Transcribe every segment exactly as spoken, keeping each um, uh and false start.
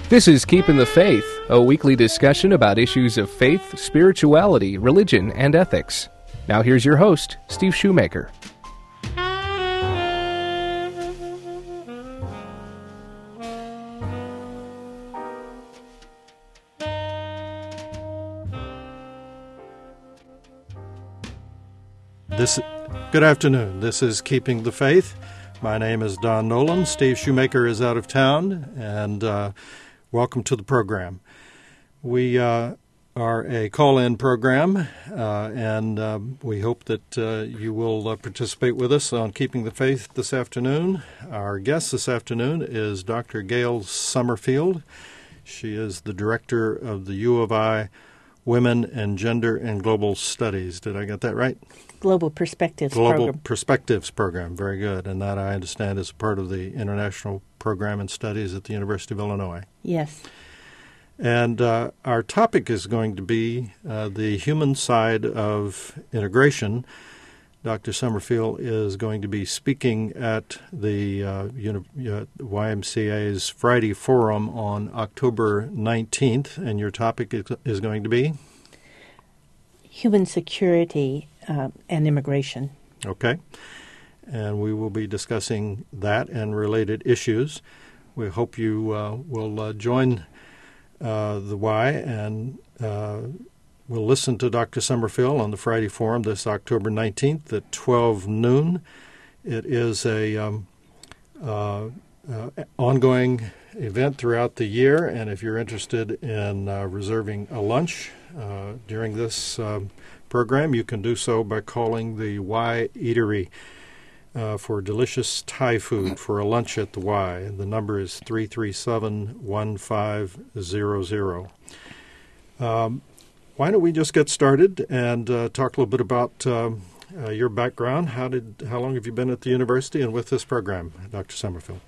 This is Keeping the Faith, a weekly discussion about issues of faith, spirituality, religion, and ethics. Now here's your host, Steve Shoemaker. This, good afternoon. This is Keeping the Faith. My name is Don Nolan. Steve Shoemaker is out of town, and uh, welcome to the program. We uh, are a call-in program, uh, and uh, we hope that uh, you will uh, participate with us on Keeping the Faith this afternoon. Our guest this afternoon is Doctor Gail Summerfield. She is the director of the U of I Women and Gender and Global Studies. Did I get that right? Global Perspectives Global Program. Global Perspectives Program. Very good. And that, I understand, is part of the International Program in Studies at the University of Illinois. Yes. And uh, our topic is going to be uh, the human side of integration. Doctor Summerfield is going to be speaking at the uh, Uni- uh, Y M C A's Friday Forum on October nineteenth, and your topic is, is going to be? Human security uh, and immigration. Okay. And we will be discussing that and related issues. We hope you uh, will uh, join uh, the Y and uh, we'll listen to Doctor Summerfield on the Friday Forum this October nineteenth at twelve noon. It is a um, uh, uh, ongoing event throughout the year, and if you're interested in uh, reserving a lunch uh, during this um, program, you can do so by calling the Y Eatery uh, for delicious Thai food for a lunch at the Y. The number is three three seven, one five zero zero. Um, Why don't we just get started and uh, talk a little bit about um, uh, your background? How did how long have you been at the university and with this program, Doctor Summerfield?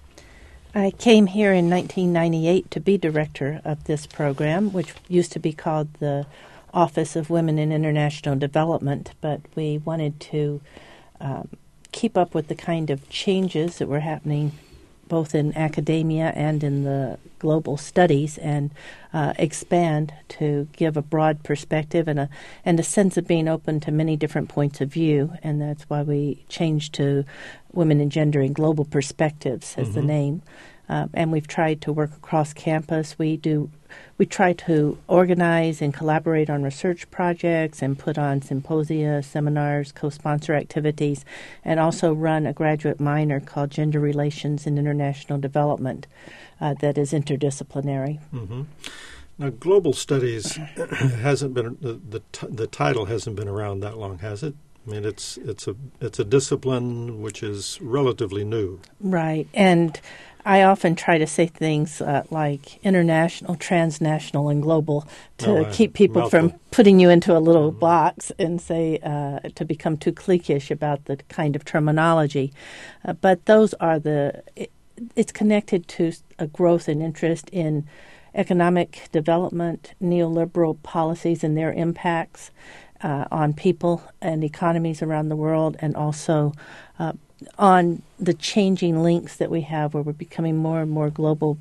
I came here in nineteen ninety-eight to be director of this program, which used to be called the Office of Women in International Development, but we wanted to um, keep up with the kind of changes that were happening both in academia and in the global studies, and uh, expand to give a broad perspective and a and a sense of being open to many different points of view. And that's why we changed to Women and Gender and Global Perspectives as mm-hmm. the name. Uh, and we've tried to work across campus. We do we try to organize and collaborate on research projects and put on symposia, seminars, co-sponsor activities, and also run a graduate minor called Gender Relations and International Development uh, that is interdisciplinary. Mm-hmm. Now, global studies hasn't been the the, t- the title hasn't been around that long, has it? I mean, it's it's a it's a discipline which is relatively new, right? And I often try to say things uh, like international, transnational, and global to oh, keep people mouthful. from putting you into a little mm-hmm. box and say uh, to become too cliquish about the kind of terminology. Uh, but those are the. It, it's connected to a growth and interest in economic development, neoliberal policies and their impacts uh, on people and economies around the world, and also uh, on the changing links that we have where we're becoming more and more global,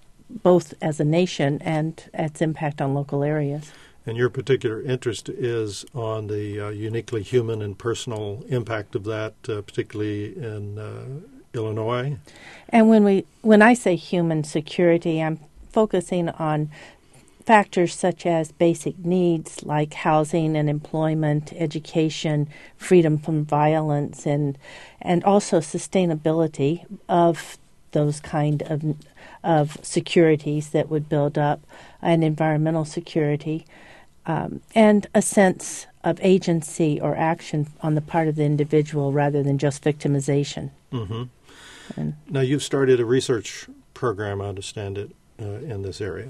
both as a nation and its impact on local areas. And your particular interest is on the uh, uniquely human and personal impact of that, uh, particularly in uh, Illinois. And when we, when I say human security, I'm focusing on factors such as basic needs like housing and employment, education, freedom from violence, and and also sustainability of those kind of of securities that would build up, and environmental security, um, and a sense of agency or action on the part of the individual rather than just victimization. Mm-hmm. And now, you've started a research program, I understand it, uh, in this area.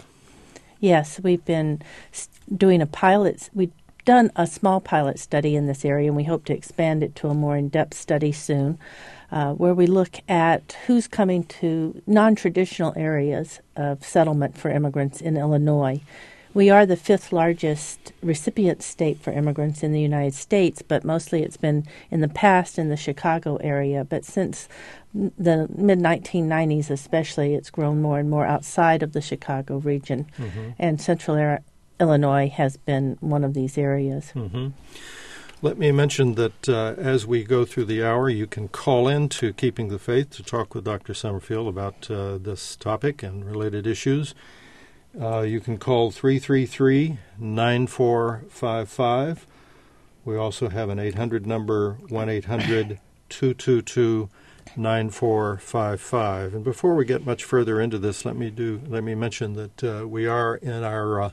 Yes, we've been doing a pilot. We've done a small pilot study in this area, and we hope to expand it to a more in-depth study soon, uh, where we look at who's coming to non-traditional areas of settlement for immigrants in Illinois. We are the fifth largest recipient state for immigrants in the United States, but mostly it's been in the past in the Chicago area. But since the mid nineteen nineties especially, it's grown more and more outside of the Chicago region. Mm-hmm. And Central Air- Illinois has been one of these areas. Mm-hmm. Let me mention that uh, as we go through the hour, you can call in to Keeping the Faith to talk with Doctor Summerfield about uh, this topic and related issues. Uh, you can call three three three, nine four five five. We also have an eight hundred number, one eight hundred, two two two, nine four five five. And before we get much further into this, let me do let me mention that uh, we are in our uh,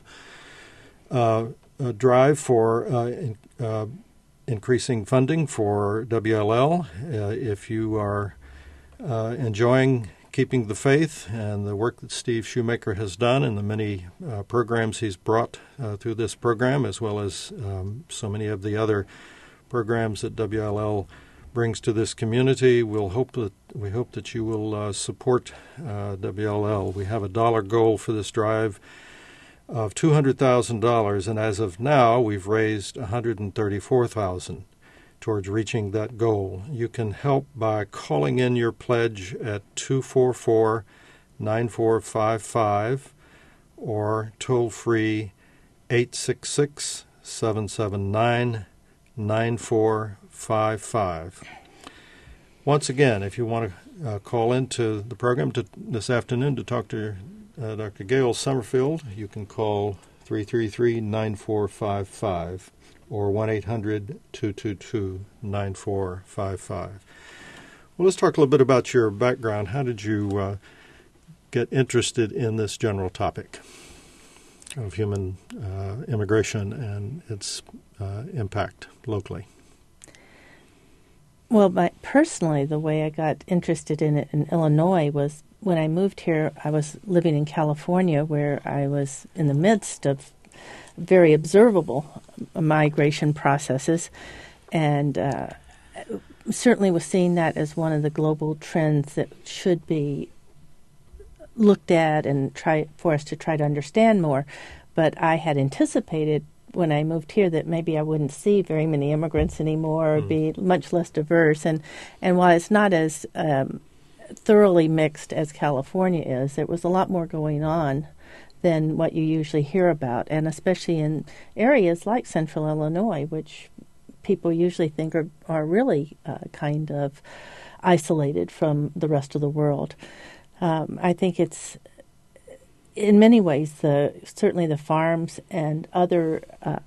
uh, uh, drive for uh, in, uh, increasing funding for W L L. Uh, if you are uh, enjoying Keeping the Faith and the work that Steve Shoemaker has done and the many uh, programs he's brought uh, through this program, as well as um, so many of the other programs that W L L brings to this community, we'll hope that we hope that you will uh, support uh, W L L. We have a dollar goal for this drive of two hundred thousand dollars, and as of now, we've raised one hundred thirty-four thousand dollars towards reaching that goal. You can help by calling in your pledge at two four four, nine four five five or toll-free eight six six, seven seven nine, nine four five five. Once again, if you want to uh, call into the program to, this afternoon to talk to uh, Doctor Gail Summerfield, you can call three three three, nine four five five. or one eight hundred, two two two, nine four five five. Well, let's talk a little bit about your background. How did you uh, get interested in this general topic of human uh, immigration and its uh, impact locally? Well, my, personally, the way I got interested in it in Illinois was when I moved here. I was living in California, where I was in the midst of very observable migration processes, and uh, certainly was seeing that as one of the global trends that should be looked at and try for us to try to understand more. But I had anticipated when I moved here that maybe I wouldn't see very many immigrants anymore, or mm. be much less diverse. And, and while it's not as um, thoroughly mixed as California is, there was a lot more going on than what you usually hear about, and especially in areas like Central Illinois, which people usually think are, are really uh, kind of isolated from the rest of the world. Um, I think it's, in many ways, the certainly the farms and other uh,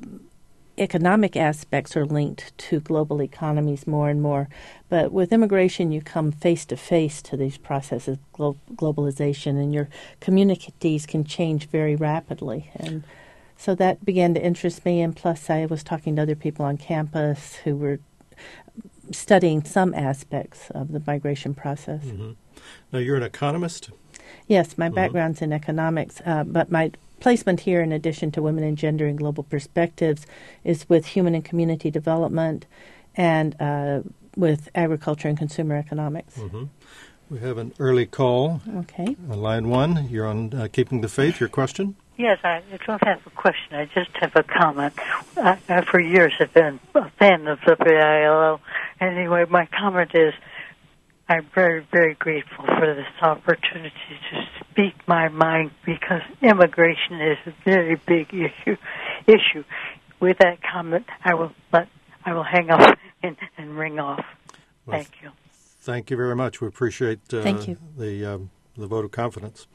economic aspects are linked to global economies more and more. But with immigration, you come face-to-face to these processes, glo- globalization, and your communities can change very rapidly. And so that began to interest me, and plus I was talking to other people on campus who were studying some aspects of the migration process. Mm-hmm. Now, you're an economist? Yes, my mm-hmm. background's in economics, uh, but my placement here, in addition to Women and Gender and Global Perspectives, is with Human and Community Development and uh, with Agriculture and Consumer Economics. Mm-hmm. We have an early call. Okay. On line one, you're on uh, Keeping the Faith. Your question? Yes, I don't have a question. I just have a comment. I, I for years have been a fan of W L L. Anyway, my comment is I'm very, very grateful for this opportunity to speak my mind, because immigration is a very big issue. Issue. With that comment, I will let I will hang up and, and ring off. Well, thank you. Thank you very much. We appreciate uh, thank you. the um, the vote of confidence.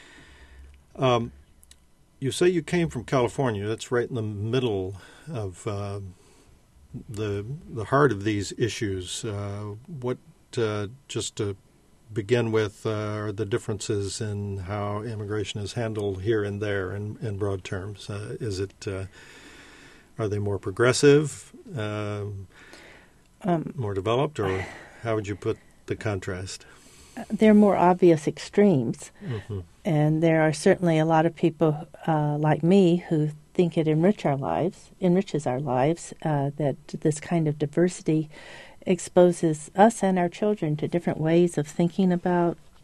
Um, you say you came from California. That's right in the middle of uh, the the heart of these issues. Uh, what uh, just to begin with, uh, are the differences in how immigration is handled here and there in, in broad terms? Uh, is it uh, are they more progressive, uh, um, more developed, or how would you put the contrast? There are more obvious extremes, mm-hmm. and there are certainly a lot of people uh, like me who think it enrich our lives, enriches our lives, uh, that this kind of diversity exposes us and our children to different ways of thinking about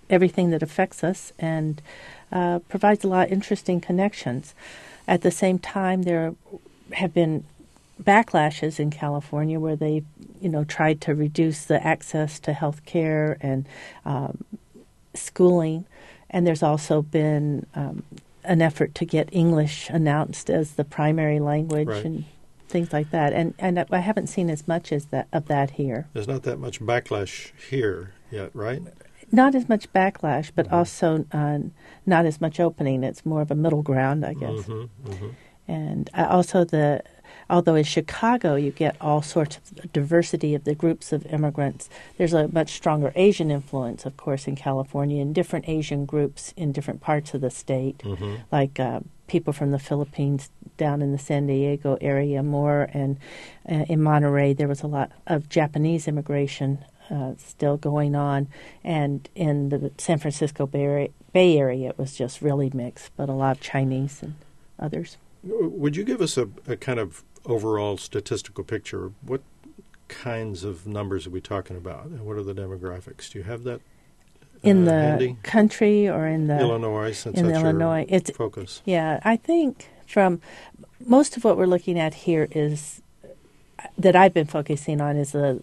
everything that affects us and uh, provides a lot of interesting connections. At the same time, there have been backlashes in California where they, you know, tried to reduce the access to health care and um, schooling. And there's also been um, an effort to get English announced as the primary language Right. and things like that. And and I haven't seen as much as that of that here. There's not that much backlash here yet, right? Not as much backlash, but Mhm. also uh, not as much opening. It's more of a middle ground, I guess. Mm-hmm, mm-hmm. And uh, also the, although in Chicago you get all sorts of diversity of the groups of immigrants, there's a much stronger Asian influence, of course, in California, and different Asian groups in different parts of the state, Mm-hmm. like uh, people from the Philippines down in the San Diego area more, and uh, in Monterey there was a lot of Japanese immigration uh, still going on, and in the San Francisco Bay, Bay Area it was just really mixed, but a lot of Chinese and others. Would you give us a, a kind of overall statistical picture? What kinds of numbers are we talking about, and what are the demographics? Do you have that In uh, the handy? country or in the Illinois, since in that's Illinois, your it's focus. yeah. I think from most of what we're looking at here is that I've been focusing on is the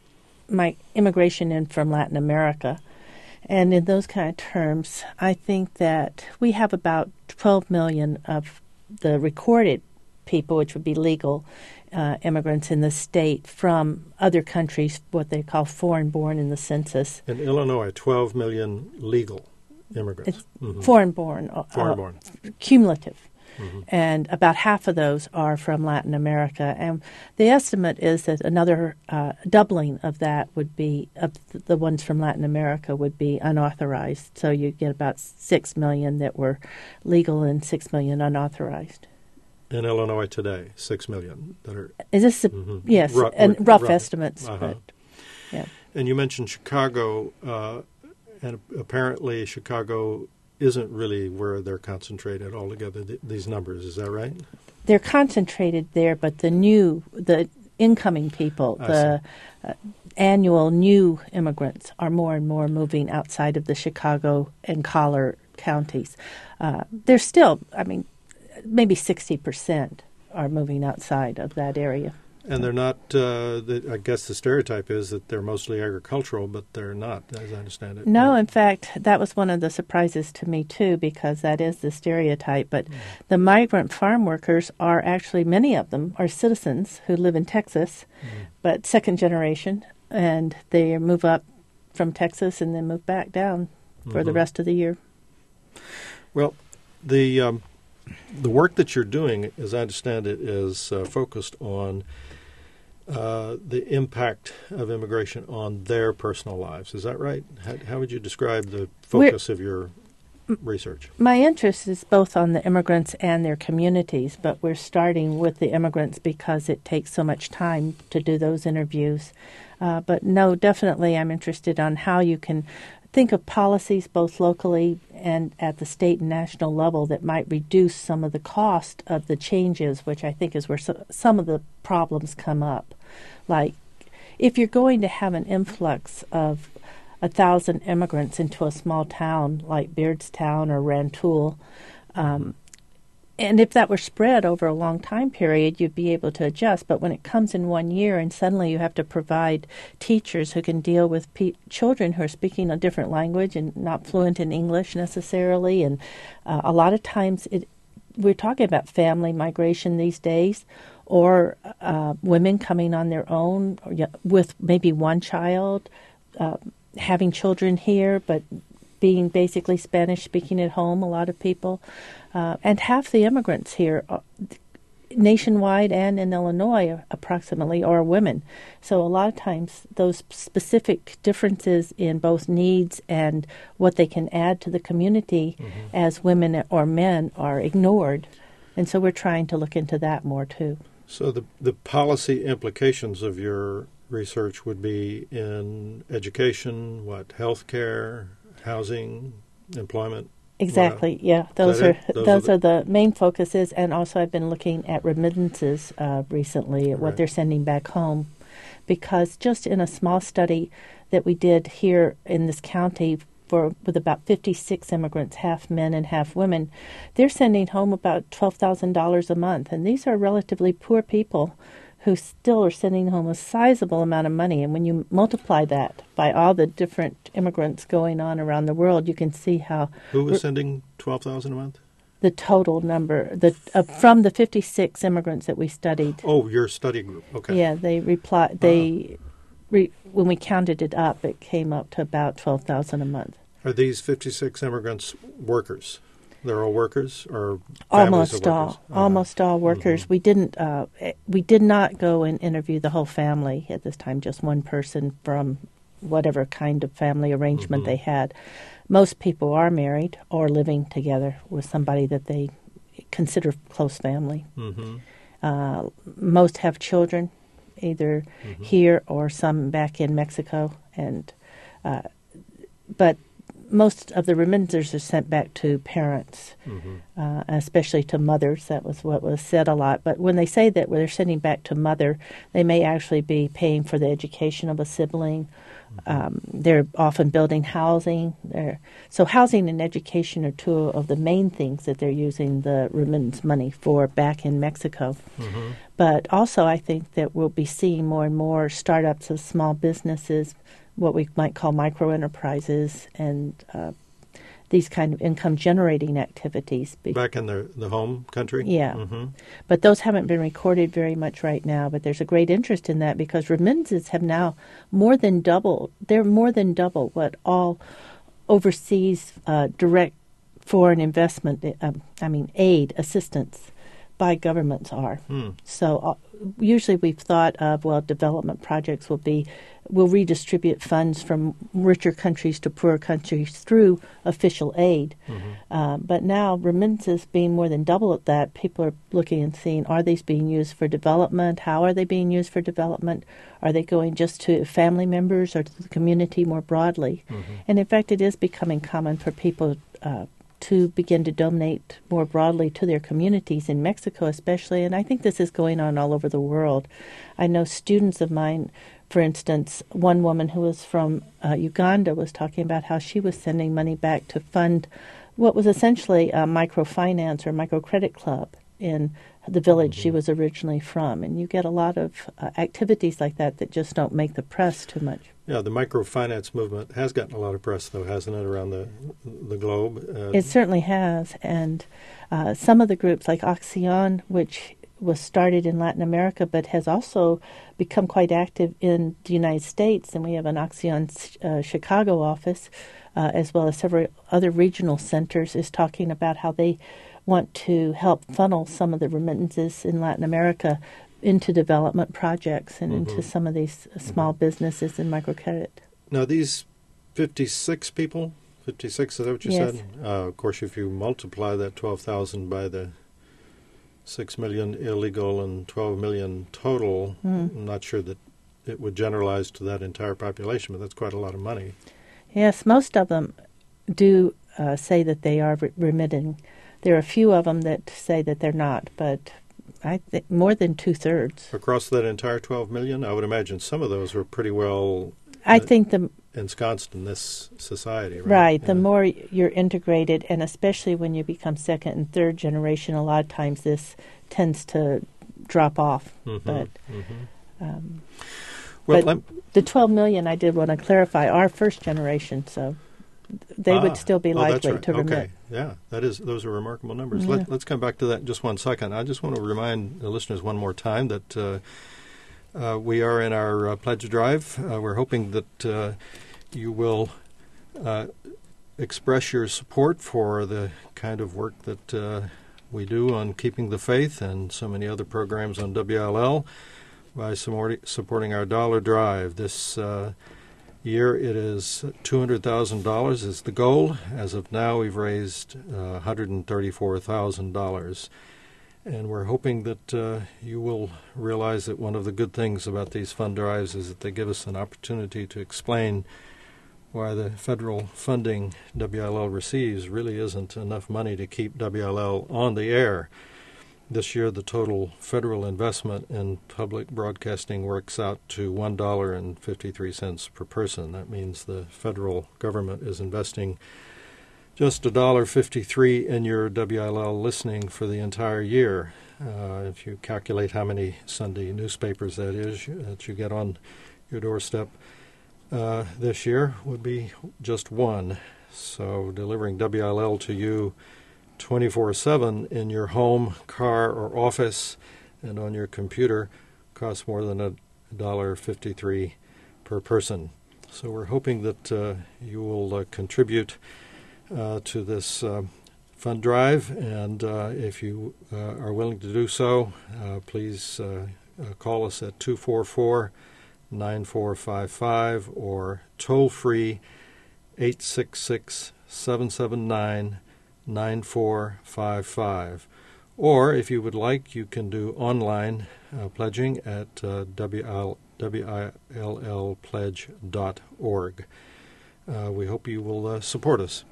my immigration in from Latin America, and in those kind of terms, I think that we have about twelve million of the recorded people, which would be legal uh, immigrants in the state from other countries, what they call foreign-born in the census. In Illinois, twelve million legal immigrants. It's Mhm. foreign-born, uh, Foreign-born. cumulative. Mhm. And about half of those are from Latin America. And the estimate is that another uh, doubling of that would be, of th- the ones from Latin America would be unauthorized. So you get about six million that were legal and six million unauthorized. In Illinois today, six million that are. Is this, a, Mhm. yes, Ru- and ru- rough rough. estimates. Uh-huh. But, yeah. And you mentioned Chicago, uh, and apparently Chicago isn't really where they're concentrated altogether, th- these numbers. Is that right? They're concentrated there, but the new, the incoming people, I the uh, annual new immigrants are more and more moving outside of the Chicago and Collier counties. Uh, they're still, I mean, maybe sixty percent are moving outside of that area. And they're not, uh, the, I guess the stereotype is that they're mostly agricultural, but they're not, as I understand it. No, in fact, that was one of the surprises to me, too, because that is the stereotype. But Mm. the migrant farm workers are actually, many of them are citizens who live in Texas, Mm. but second generation, and they move up from Texas and then move back down for the Mhm. rest of the year. Well, the um, the work that you're doing, as I understand it, is uh, focused on uh, the impact of immigration on their personal lives. Is that right? How, how would you describe the focus of your research? My interest is both on the immigrants and their communities, but we're starting with the immigrants because it takes so much time to do those interviews. Uh, but no, definitely I'm interested on how you can think of policies both locally and at the state and national level that might reduce some of the cost of the changes, which I think is where so, some of the problems come up. Like, if you're going to have an influx of a thousand immigrants into a small town like Beardstown or Rantoul, um, and if that were spread over a long time period, you'd be able to adjust. But when it comes in one year and suddenly you have to provide teachers who can deal with pe- children who are speaking a different language and not fluent in English necessarily, and uh, a lot of times it, we're talking about family migration these days, or uh, women coming on their own or, y- with maybe one child, uh, having children here, but being basically Spanish speaking at home, a lot of people. Uh, and half the immigrants here, uh, nationwide and in Illinois, approximately, are women. So a lot of times those specific differences in both needs and what they can add to the community Mhm. as women or men are ignored. And so we're trying to look into that more, too. So the the policy implications of your research would be in education, what, healthcare, housing, employment? Exactly, yeah. Those that are it? Those those are are the main focuses, and also I've been looking at remittances uh, recently, at what Right. they're sending back home, because just in a small study that we did here in this county for with about fifty-six immigrants, half men and half women, they're sending home about twelve thousand dollars a month. And these are relatively poor people who still are sending home a sizable amount of money. And when you multiply that by all the different immigrants going on around the world, you can see how... Who was sending twelve thousand dollars a month? The total number, the uh, from the fifty-six immigrants that we studied. Oh, your study group. Okay. Yeah, they replied. They re, when we counted it up, it came up to about twelve thousand a month. Are these fifty-six immigrants workers? They're all workers, or almost all, uh-huh. almost all workers. Mm-hmm. We didn't. Uh, we did not go and interview the whole family at this time. Just one person from whatever kind of family arrangement mm-hmm. they had. Most people are married or living together with somebody that they consider close family. Mm-hmm. Uh, most have children, either mm-hmm. here or some back in Mexico. And uh, but most of the remittances are sent back to parents, mm-hmm. uh, especially to mothers. That was what was said a lot. But when they say that they're sending back to mother, they may actually be paying for the education of a sibling. Um, they're often building housing. They're, so housing and education are two of the main things that they're using the remittance money for back in Mexico. Mm-hmm. But also I think that we'll be seeing more and more startups of small businesses, what we might call micro-enterprises, and uh, these kind of income-generating activities. Back in the, the home country? Yeah. Mm-hmm. But those haven't been recorded very much right now, but there's a great interest in that because remittances have now more than doubled. They're more than double what all overseas uh, direct foreign investment, uh, I mean aid, assistance by governments are. Hmm. So uh, usually we've thought of, well, development projects will be, will redistribute funds from richer countries to poorer countries through official aid. Mm-hmm. Uh, but now remittances being more than double at that, people are looking and seeing, are these being used for development? How are they being used for development? Are they going just to family members or to the community more broadly? Mm-hmm. And in fact, it is becoming common for people uh, to begin to donate more broadly to their communities in Mexico especially, and I think this is going on all over the world. I know students of mine, for instance, one woman who was from uh, Uganda was talking about how she was sending money back to fund what was essentially a microfinance or microcredit club in the village mm-hmm. she was originally from. And you get a lot of uh, activities like that that just don't make the press too much. Yeah, the microfinance movement has gotten a lot of press, though, hasn't it, around the the globe? Uh, it certainly has. And uh, some of the groups like Acción, which was started in Latin America but has also become quite active in the United States, and we have an Acción uh, Chicago office, uh, as well as several other regional centers, is talking about how they want to help funnel some of the remittances in Latin America into development projects and mm-hmm. into some of these small mm-hmm. businesses and microcredit. Now, these fifty-six people, fifty-six, is that what you yes. said? Uh, of course, if you multiply that twelve thousand by the six million illegal and twelve million total, mm. I'm not sure that it would generalize to that entire population, but that's quite a lot of money. Yes, most of them do uh, say that they are re- remitting. There are a few of them that say that they're not, but I think more than two-thirds. Across that entire twelve million, I would imagine some of those were pretty well I uh, think the ensconced in this society, right? Right. Yeah. The more you're integrated, and especially when you become second and third generation, a lot of times this tends to drop off. Mm-hmm. But, mm-hmm. Um, well, but the twelve million, I did want to clarify, are first generation, so they ah, would still be oh, likely right. to remit. Okay. Yeah, that is. Those are remarkable numbers. Yeah. Let, let's come back to that in just one second. I just want to remind the listeners one more time that uh, uh, we are in our uh, pledge drive. Uh, we're hoping that uh, you will uh, express your support for the kind of work that uh, we do on Keeping the Faith and so many other programs on W L L by supporting our dollar drive. This uh, year it is two hundred thousand dollars is the goal. As of now, we've raised uh, one hundred thirty-four thousand dollars. And we're hoping that uh, you will realize that one of the good things about these fund drives is that they give us an opportunity to explain why the federal funding W L L receives really isn't enough money to keep W L L on the air. this year the total federal investment in public broadcasting works out to one dollar and fifty-three cents per person. That means the federal government is investing just one dollar and fifty-three cents in your W I L L listening for the entire year. Uh, if you calculate how many Sunday newspapers that is that you get on your doorstep uh, this year would be just one. So delivering W I L L to you twenty-four seven in your home, car, or office and on your computer costs more than one dollar and fifty-three cents per person. So we're hoping that uh, you will uh, contribute uh, to this uh, fund drive, and uh, if you uh, are willing to do so, uh, please uh, uh, call us at two four four, nine four five five or toll-free eight six six, seven seven nine, nine four five five. Or if you would like, you can do online uh, pledging at uh, W I L L pledge dot org. Uh, we hope you will uh, support us.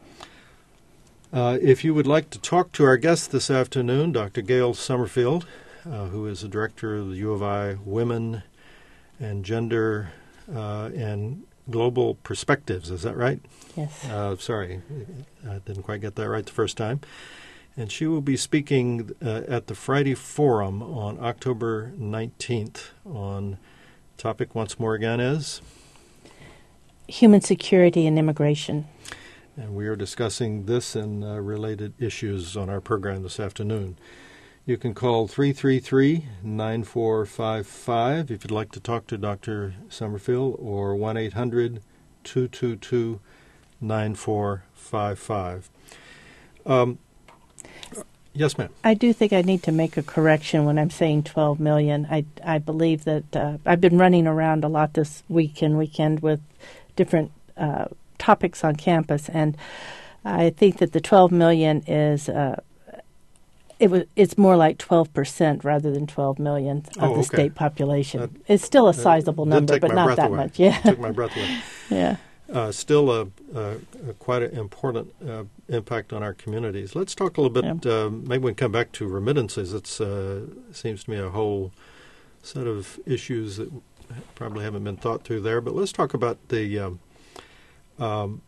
Uh, if you would like to talk to our guest this afternoon, Doctor Gail Summerfield, uh, who is the director of the U of I Women and Gender uh, and Global Perspectives, is that right? Yes. Uh, sorry, I didn't quite get that right the first time. And she will be speaking uh, at the Friday Forum on October nineteenth on topic once more again is? Human security and immigration. And we are discussing this and uh, related issues on our program this afternoon. You can call three three three, nine four five five if you'd like to talk to Doctor Summerfield, or one eight hundred, two two two, nine four five five. Um, yes, ma'am. I do think I need to make a correction when I'm saying twelve million dollars. I, I believe that uh, I've been running around a lot this week and weekend with different uh, topics on campus, and I think that the twelve million dollars is uh, It was. It's more like twelve percent rather than twelve million of oh, the okay. state population. That, it's still a sizable number, but not that away. much. Yeah, took my breath away. Yeah, uh, still a, a, a quite an important uh, impact on our communities. Let's talk a little bit. Yeah. Uh, maybe we can come back to remittances. It uh, seems to me a whole set of issues that probably haven't been thought through there. But let's talk about the um, um,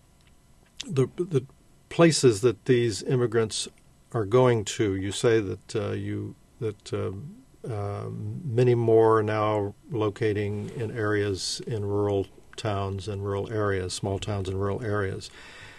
the the places that these immigrants are going to. You say that uh, you that uh, uh, many more are now locating in areas in rural towns and rural areas, small towns and rural areas.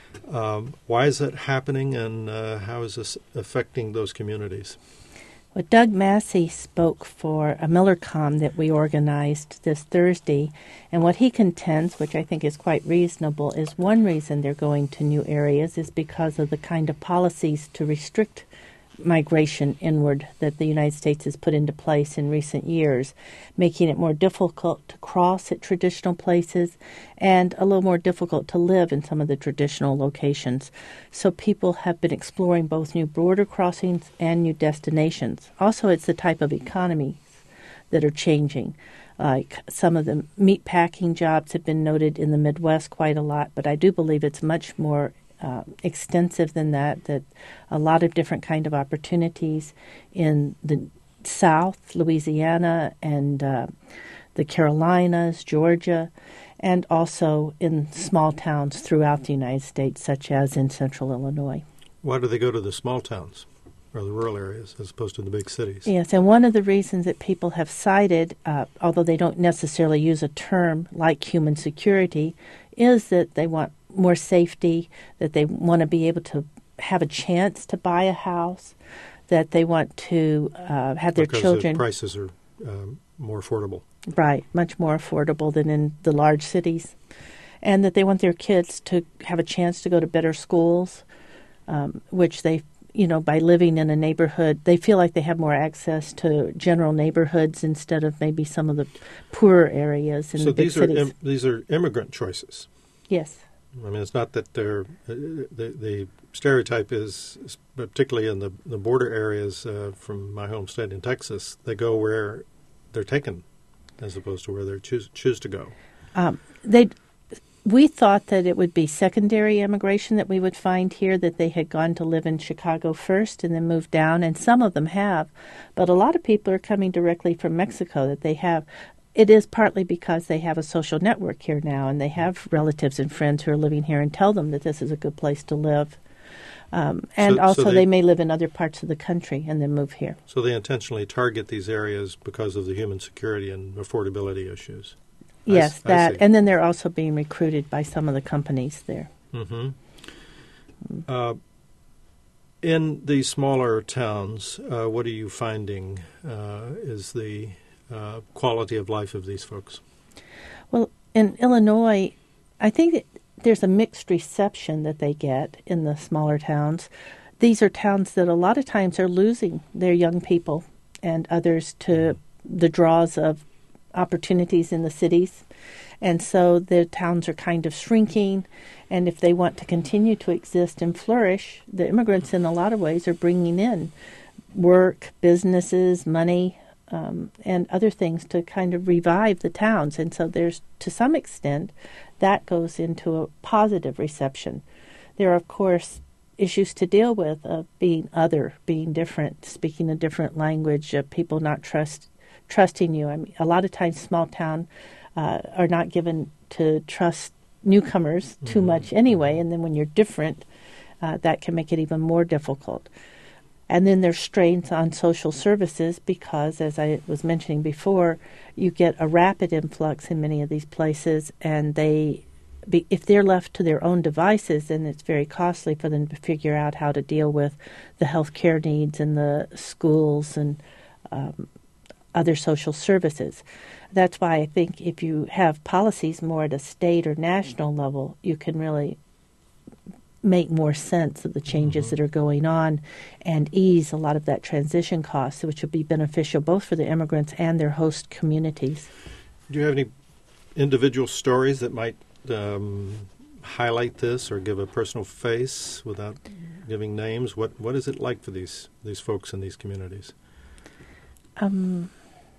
Um, why is that happening, and uh, how is this affecting those communities? Well, Doug Massey spoke for a MillerCom that we organized this Thursday, and what he contends, which I think is quite reasonable, is one reason they're going to new areas is because of the kind of policies to restrict migration inward that the United States has put into place in recent years, making it more difficult to cross at traditional places and a little more difficult to live in some of the traditional locations. So people have been exploring both new border crossings and new destinations. Also, it's the type of economies that are changing. Like some of the meat packing jobs have been noted in the Midwest quite a lot, but I do believe it's much more Uh, extensive than that, that a lot of different kind of opportunities in the South, Louisiana, and uh, the Carolinas, Georgia, and also in small towns throughout the United States, such as in central Illinois. Why do they go to the small towns or the rural areas as opposed to the big cities? Yes, and one of the reasons that people have cited, uh, although they don't necessarily use a term like human security, is that they want more safety, that they want to be able to have a chance to buy a house, that they want to uh, have their because children. The prices are um, more affordable. Right, much more affordable than in the large cities. And that they want their kids to have a chance to go to better schools, um, which they, you know, by living in a neighborhood, they feel like they have more access to general neighborhoods instead of maybe some of the poorer areas in so the big these are cities. im- these are immigrant choices. Yes. I mean, it's not that they're uh, the, the stereotype is, particularly in the, the border areas uh, from my home state in Texas, they go where they're taken as opposed to where they choose choose to go. Um, they, we thought that it would be secondary immigration that we would find here, that they had gone to live in Chicago first and then moved down, and some of them have. But a lot of people are coming directly from Mexico that they have. It is partly because they have a social network here now, and they have relatives and friends who are living here and tell them that this is a good place to live. Um, and So- also so they, they- may live in other parts of the country and then move here. So they intentionally target these areas because of the human security and affordability issues. I Yes, s- I that. see. And then they're also being recruited by some of the companies there. Mm-hmm. Uh, in the smaller towns, uh, what are you finding uh, is the uh, quality of life of these folks? Well, in Illinois, I think that there's a mixed reception that they get in the smaller towns. These are towns that a lot of times are losing their young people and others to the draws of opportunities in the cities. And so the towns are kind of shrinking. And if they want to continue to exist and flourish, the immigrants in a lot of ways are bringing in work, businesses, money, um, and other things to kind of revive the towns. And so there's, to some extent, that goes into a positive reception. There are, of course, issues to deal with of being other, being different, speaking a different language, uh, people not trust trusting you. I mean, a lot of times small town uh, are not given to trust newcomers too Mm-hmm. much anyway, and then when you're different, uh, that can make it even more difficult. And then there's strains on social services because, as I was mentioning before, you get a rapid influx in many of these places, and they, be, if they're left to their own devices, then it's very costly for them to figure out how to deal with the health care needs and the schools and um, other social services. That's why I think if you have policies more at a state or national level, you can really make more sense of the changes Mhm. that are going on and ease a lot of that transition cost, which would be beneficial both for the immigrants and their host communities. Do you have any individual stories that might um, highlight this or give a personal face without giving names? What What is it like for these, these folks in these communities? Um,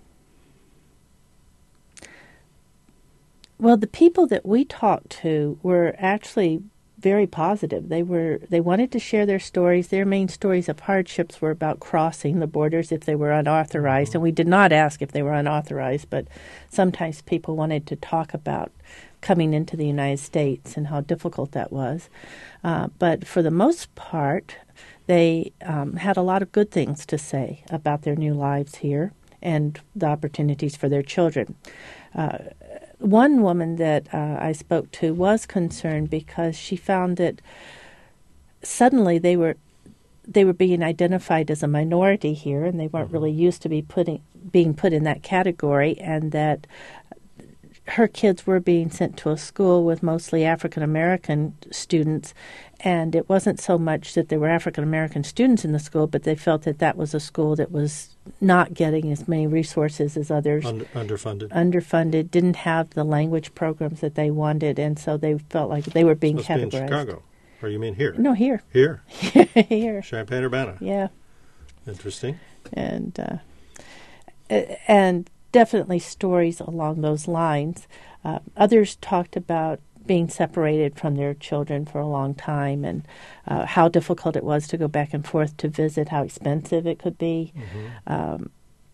well, the people that we talked to were actually very positive. They were they wanted to share their stories. Their main stories of hardships were about crossing the borders if they were unauthorized. And we did not ask if they were unauthorized, but sometimes people wanted to talk about coming into the United States and how difficult that was. Uh, but for the most part, they um, had a lot of good things to say about their new lives here and the opportunities for their children. Uh, one woman that uh, I spoke to was concerned because she found that suddenly they were they were being identified as a minority here, and they weren't really used to be putting being put in that category, and that her kids were being sent to a school with mostly African American students, and it wasn't so much that there were African American students in the school, but they felt that that was a school that was not getting as many resources as others. Under, underfunded. Underfunded, didn't have the language programs that they wanted, and so they felt like they were being Must be in categorized. Chicago. Or you mean here? No, here. Here. Here. Champaign-Urbana. Yeah. Interesting. And uh, a- and definitely stories along those lines. Uh, others talked about being separated from their children for a long time and uh, how difficult it was to go back and forth to visit, how expensive it could be. Mm-hmm. Um,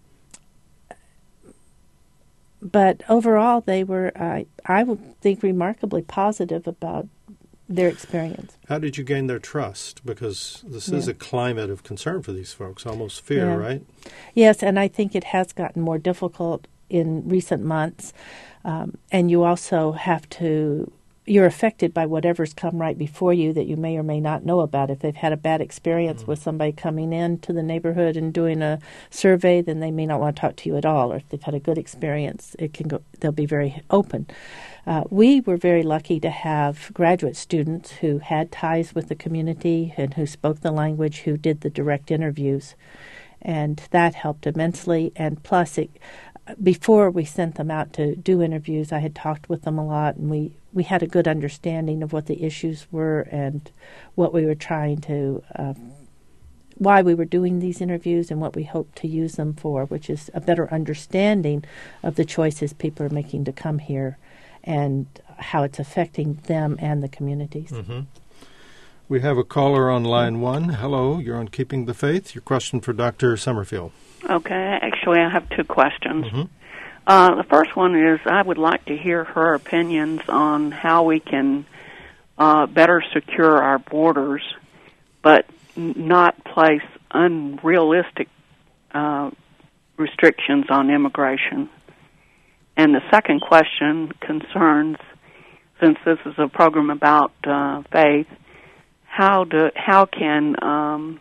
but overall, they were, I I would think, remarkably positive about their experience. How did you gain their trust? Because this is Yeah. a climate of concern for these folks, almost fear, Yeah. right? Yes, and I think it has gotten more difficult in recent months. Um, and you also have to, you're affected by whatever's come right before you that you may or may not know about. If they've had a bad experience Mm. with somebody coming into the neighborhood and doing a survey, then they may not want to talk to you at all. Or if they've had a good experience, it can go, they'll be very open. Uh, we were very lucky to have graduate students who had ties with the community and who spoke the language, who did the direct interviews. And that helped immensely. And plus, it, before we sent them out to do interviews, I had talked with them a lot, and we, we had a good understanding of what the issues were and what we were trying to, uh, why we were doing these interviews and what we hoped to use them for, which is a better understanding of the choices people are making to come here and how it's affecting them and the communities. Mm-hmm. We have a caller on line one. Hello, you're on Keeping the Faith. Your question for Doctor Summerfield. Okay, actually I have two questions. Mm-hmm. Uh, the first one is I would like to hear her opinions on how we can uh, better secure our borders, but n- not place unrealistic uh, restrictions on immigration. And the second question concerns, since this is a program about uh, faith, how do how can um,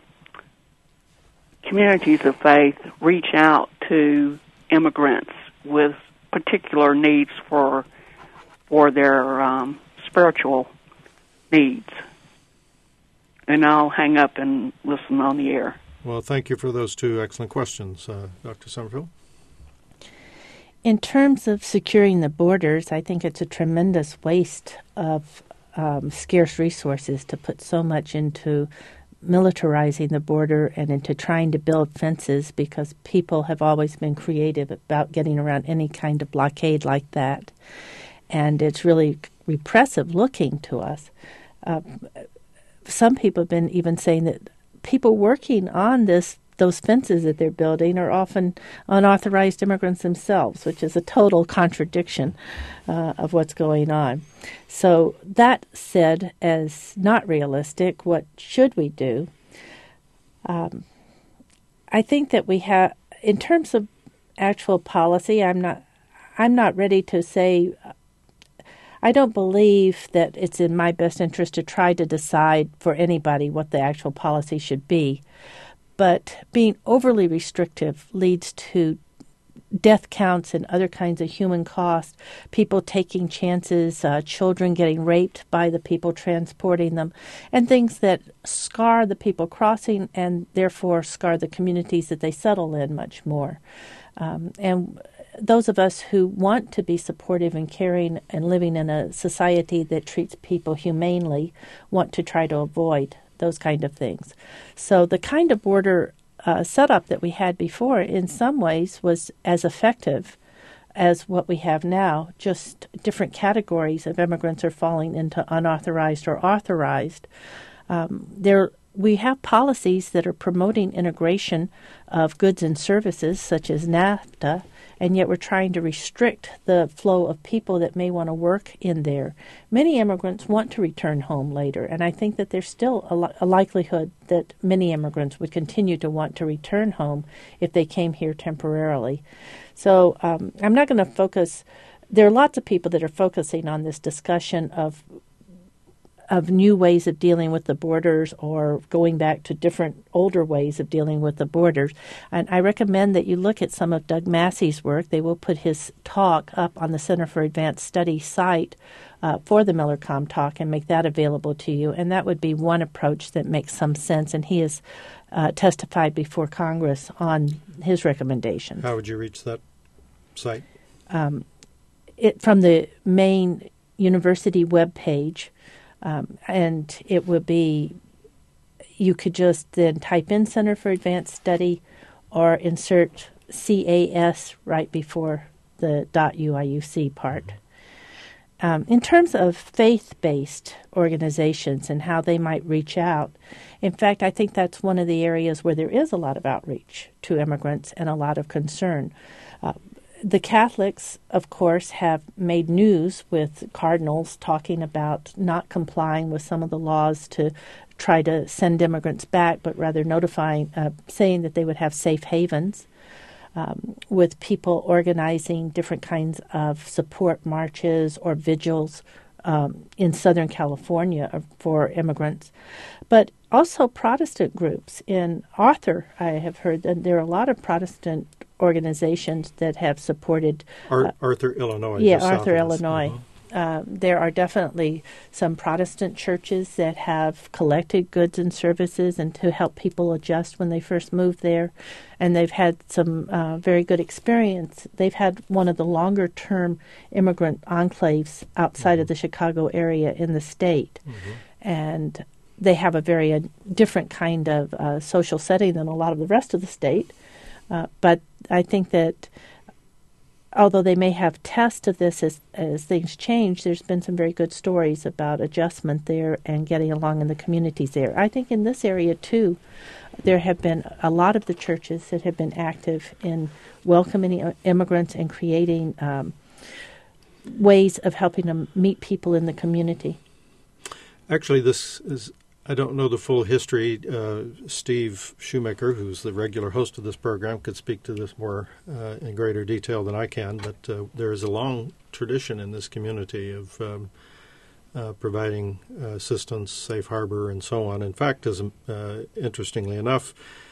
communities of faith reach out to immigrants with particular needs for for their um, spiritual needs? And I'll hang up and listen on the air. Well, thank you for those two excellent questions, uh, Doctor Summerfield. In terms of securing the borders, I think it's a tremendous waste of um, scarce resources to put so much into militarizing the border and into trying to build fences, because people have always been creative about getting around any kind of blockade like that. And it's really repressive looking to us. Uh, some people have been even saying that people working on this those fences that they're building are often unauthorized immigrants themselves, which is a total contradiction uh, of what's going on. So that said, as not realistic, what should we do? Um, I think that we have, in terms of actual policy, I'm not, I'm not ready to say. I don't believe that it's in my best interest to try to decide for anybody what the actual policy should be. But being overly restrictive leads to death counts and other kinds of human cost, people taking chances, uh, children getting raped by the people transporting them, and things that scar the people crossing and therefore scar the communities that they settle in much more. Um, and those of us who want to be supportive and caring and living in a society that treats people humanely want to try to avoid those kind of things. So the kind of border uh, setup that we had before in some ways was as effective as what we have now. Just different categories of immigrants are falling into unauthorized or authorized. Um, there we have policies that are promoting integration of goods and services such as NAFTA, and yet we're trying to restrict the flow of people that may want to work in there. Many immigrants want to return home later, and I think that there's still a, li- a likelihood that many immigrants would continue to want to return home if they came here temporarily. So um, I'm not going to focus. There are lots of people that are focusing on this discussion of of new ways of dealing with the borders or going back to different older ways of dealing with the borders. And I recommend that you look at some of Doug Massey's work. They will put his talk up on the Center for Advanced Study site uh, for the Millercom talk and make that available to you. And that would be one approach that makes some sense. And he has uh, testified before Congress on his recommendations. How would you reach that site? Um, it from the main university webpage. Um, and it would be, you could just then type in Center for Advanced Study or insert C A S right before the .uiuc part. Um, in terms of faith-based organizations and how they might reach out, in fact, I think that's one of the areas where there is a lot of outreach to immigrants and a lot of concern. Uh, The Catholics, of course, have made news with cardinals talking about not complying with some of the laws to try to send immigrants back, but rather notifying, uh, saying that they would have safe havens, um, with people organizing different kinds of support marches or vigils um, in Southern California for immigrants. But also Protestant groups. In Arthur, I have heard that there are a lot of Protestant organizations that have supported Ar- uh, Arthur, Illinois. Yeah, just south Arthur, of us. Illinois. Uh-huh. Uh, there are definitely some Protestant churches that have collected goods and services and to help people adjust when they first moved there. And they've had some uh, very good experience. They've had one of the longer-term immigrant enclaves outside mm-hmm. of the Chicago area in the state. Mm-hmm. And they have a very uh, different kind of uh, social setting than a lot of the rest of the state. Uh, but I think that although they may have tests of this as, as things change, there's been some very good stories about adjustment there and getting along in the communities there. I think in this area, too, there have been a lot of the churches that have been active in welcoming immigrants and creating um, ways of helping them meet people in the community. Actually, this is, I don't know the full history. Uh, Steve Shoemaker, who's the regular host of this program, could speak to this more uh, in greater detail than I can, but uh, there is a long tradition in this community of um, uh, providing uh, assistance, safe harbor, and so on. In fact, as uh, interestingly enough,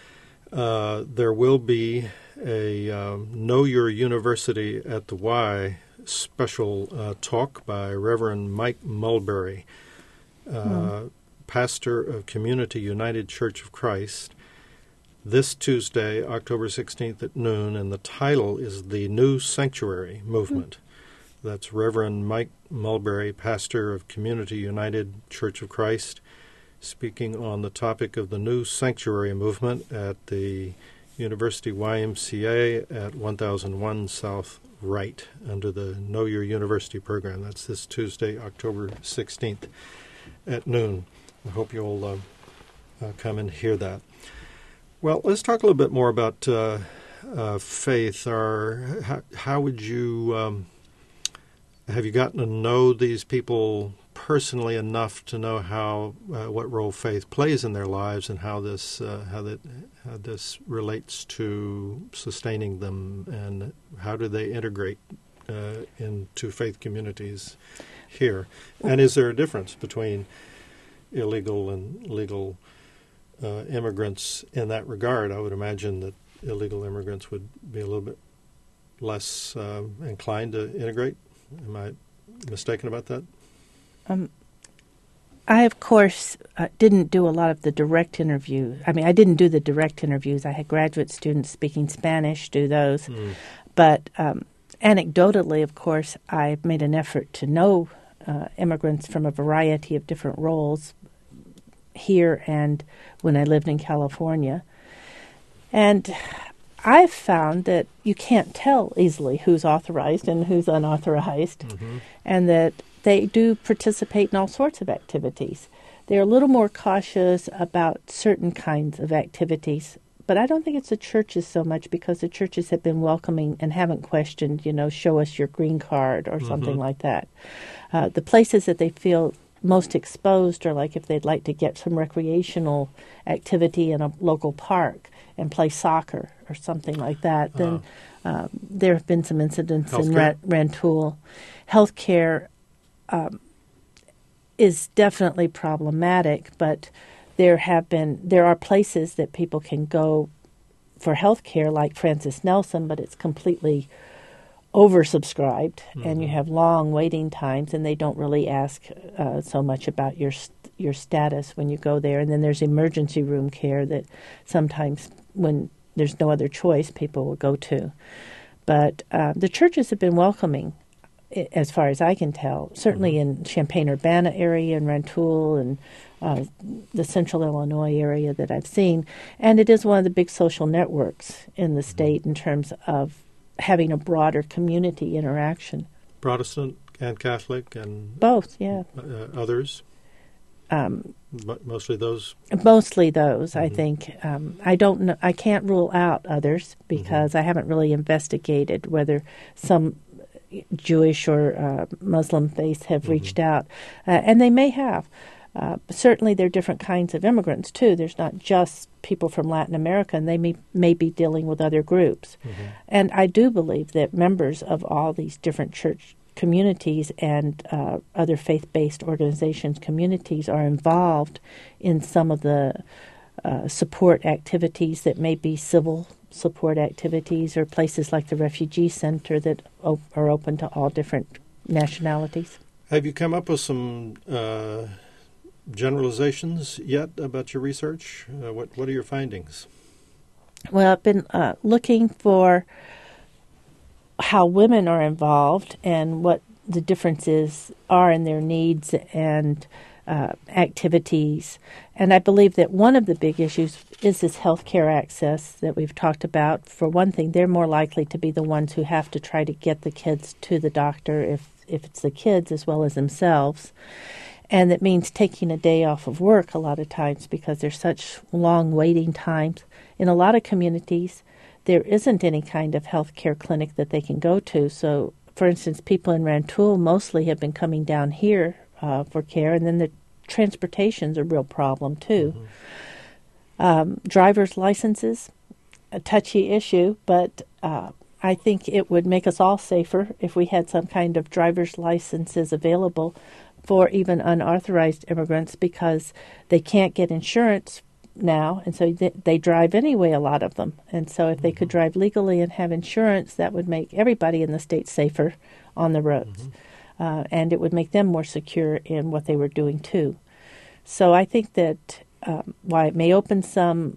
uh, there will be a um, Know Your University at the Y special uh, talk by Reverend Mike Mulberry, uh, mm. pastor of Community United Church of Christ, this Tuesday, October sixteenth at noon, and the title is The New Sanctuary Movement. Mm. That's Reverend Mike Mulberry, pastor of Community United Church of Christ, speaking on the topic of the New Sanctuary Movement at the University Y M C A at one thousand one South Wright under the Know Your University program. That's this Tuesday, October sixteenth at noon. I hope you'll uh, uh, come and hear that. Well, let's talk a little bit more about uh, uh, faith. Or how, how would you, um, have you gotten to know these people personally enough to know how uh, what role faith plays in their lives and how this uh, how that how this relates to sustaining them, and how do they integrate uh, into faith communities here? And is there a difference between illegal and legal uh, immigrants in that regard? I would imagine that illegal immigrants would be a little bit less uh, inclined to integrate. Am I mistaken about that? Um, I, of course, uh, didn't do a lot of the direct interviews. I mean, I didn't do the direct interviews. I had graduate students speaking Spanish do those. Mm. But um, anecdotally, of course, I made an effort to know uh, immigrants from a variety of different roles here and when I lived in California. And I've found that you can't tell easily who's authorized and who's unauthorized, mm-hmm. and that they do participate in all sorts of activities. They're a little more cautious about certain kinds of activities, but I don't think it's the churches so much, because the churches have been welcoming and haven't questioned, you know, show us your green card or mm-hmm. something like that. Uh, the places that they feel most exposed are like if they'd like to get some recreational activity in a local park and play soccer or something like that, then uh, um, there have been some incidents healthcare. in Ran- Rantoul. Healthcare um, is definitely problematic, but there have been there are places that people can go for healthcare, like Francis Nelson, but it's completely oversubscribed, mm-hmm. and you have long waiting times, and they don't really ask uh, so much about your your status when you go there. And then there's emergency room care that sometimes, when there's no other choice, people will go to. But uh, the churches have been welcoming, as far as I can tell, certainly mm-hmm. in Champaign-Urbana area and Rantoul and uh, the central Illinois area that I've seen. And it is one of the big social networks in the mm-hmm. state in terms of having a broader community interaction. Protestant and Catholic and both, yeah. Uh, others? Um, but mostly those? Mostly those, mm-hmm. I think. Um, I don't know. I can't rule out others because mm-hmm. I haven't really investigated whether some Jewish or uh, Muslim faiths have mm-hmm. reached out, uh, and they may have. Uh, certainly, there are different kinds of immigrants too. There's not just people from Latin America, and they may, may be dealing with other groups. Mm-hmm. And I do believe that members of all these different church communities and uh, other faith-based organizations, communities, are involved in some of the uh, support activities that may be civil support activities, or places like the Refugee Center that op- are open to all different nationalities. Have you come up with some uh, generalizations yet about your research? Uh, what What are your findings? Well, I've been uh, looking for how women are involved and what the differences are in their needs and uh, activities. And I believe that one of the big issues is this health care access that we've talked about. For one thing, they're more likely to be the ones who have to try to get the kids to the doctor if, if it's the kids as well as themselves. And that means taking a day off of work a lot of times because there's such long waiting times. In a lot of communities, there isn't any kind of health care clinic that they can go to. So, for instance, people in Rantoul mostly have been coming down here uh, for care, and then the transportation's a real problem, too. Mm-hmm. Um, driver's licenses, a touchy issue, but uh, I think it would make us all safer if we had some kind of driver's licenses available for even unauthorized immigrants because they can't get insurance now, and so they, they drive anyway, a lot of them. And so if mm-hmm. they could drive legally and have insurance, that would make everybody in the state safer on the roads. Mm-hmm. Uh, and it would make them more secure in what they were doing, too. So I think that um, while it may open some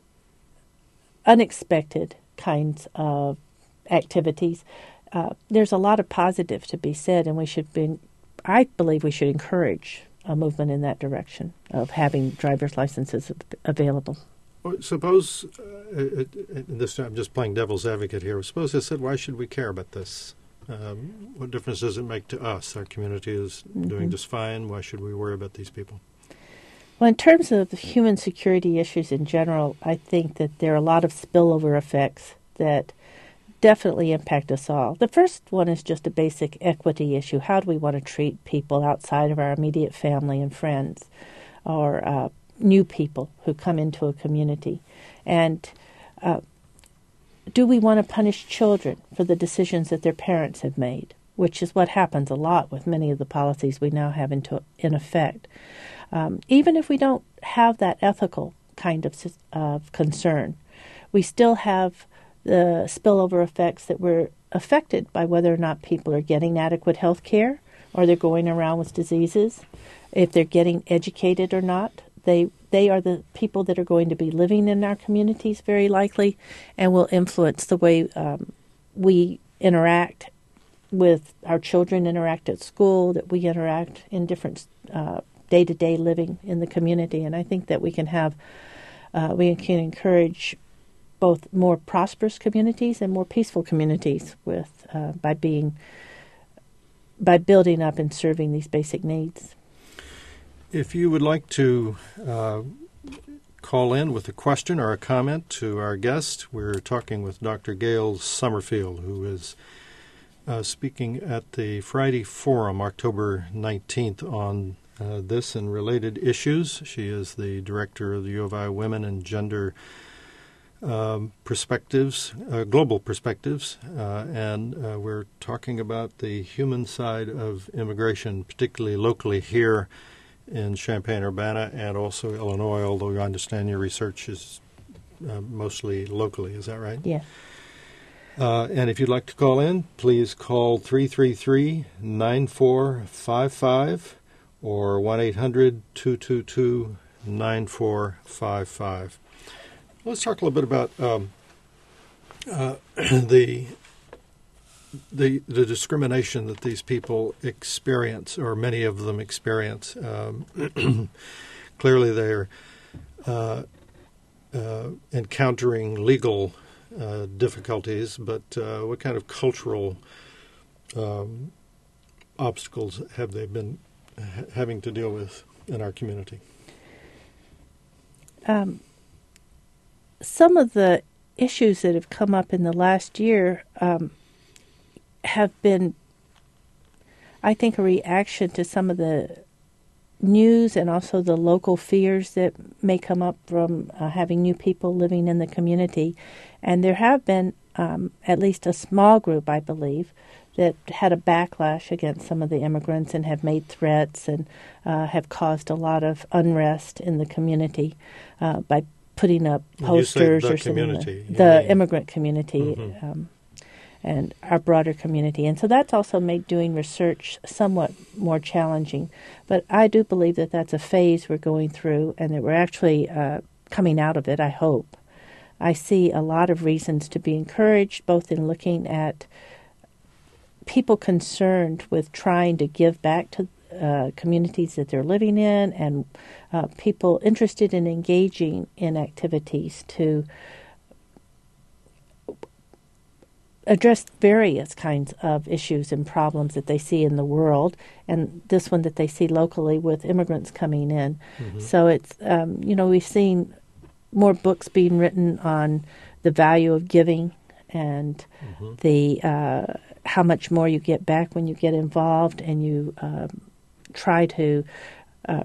unexpected kinds of activities, uh, there's a lot of positive to be said, and we should be I believe we should encourage a movement in that direction of having driver's licenses available. Well, suppose, uh, this I'm just playing devil's advocate here, suppose I said, why should we care about this? Um, what difference does it make to us? Our community is mm-hmm. doing just fine. Why should we worry about these people? Well, in terms of human security issues in general, I think that there are a lot of spillover effects that definitely impact us all. The first one is just a basic equity issue. How do we want to treat people outside of our immediate family and friends, or uh, new people who come into a community? And uh, do we want to punish children for the decisions that their parents have made, which is what happens a lot with many of the policies we now have into, in effect. Um, even if we don't have that ethical kind of uh, concern, we still have the spillover effects that we're affected by whether or not people are getting adequate health care or they're going around with diseases, if they're getting educated or not. They they are the people that are going to be living in our communities very likely and will influence the way um, we interact with our children, interact at school, that we interact in different uh, day-to-day living in the community. And I think that we can have, uh, we can encourage both more prosperous communities and more peaceful communities with uh, by being by building up and serving these basic needs. If you would like to uh, call in with a question or a comment to our guest, we're talking with Doctor Gail Summerfield, who is uh, speaking at the Friday Forum, October nineteenth, on uh, this and related issues. She is the director of the U of I Women and Gender Um, perspectives, uh, global perspectives, uh, and uh, we're talking about the human side of immigration, particularly locally here in Champaign-Urbana and also Illinois, although I understand your research is uh, mostly locally. Is that right? Yeah. Uh, and if you'd like to call in, please call three three three, nine four five five or one eight hundred, two two two, nine four five five. Let's talk a little bit about um, uh, the, the the discrimination that these people experience, or many of them experience. Um, clearly, they're uh, uh, encountering legal uh, difficulties, but uh, what kind of cultural um, obstacles have they been ha- having to deal with in our community? Um. Some of the issues that have come up in the last year um, have been, I think, a reaction to some of the news and also the local fears that may come up from uh, having new people living in the community. And there have been um, at least a small group, I believe, that had a backlash against some of the immigrants and have made threats and uh, have caused a lot of unrest in the community uh, by putting up posters or something. The, the immigrant community mm-hmm. um, and our broader community. And so that's also made doing research somewhat more challenging. But I do believe that that's a phase we're going through and that we're actually uh, coming out of it, I hope. I see a lot of reasons to be encouraged, both in looking at people concerned with trying to give back to uh, communities that they're living in, and uh, people interested in engaging in activities to address various kinds of issues and problems that they see in the world, and this one that they see locally with immigrants coming in. Mm-hmm. So it's, um, you know, we've seen more books being written on the value of giving and mm-hmm. the uh, how much more you get back when you get involved and you uh, try to uh,